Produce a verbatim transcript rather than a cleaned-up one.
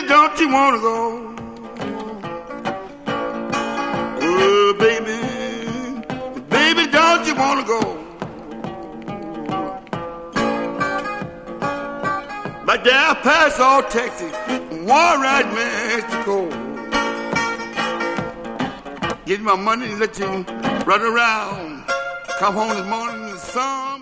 don't you want to go? Oh, baby, baby, don't you want to go? Back there past all Texas, one right Mexico. Give you my money and let you run around. Come home this morning in the sun.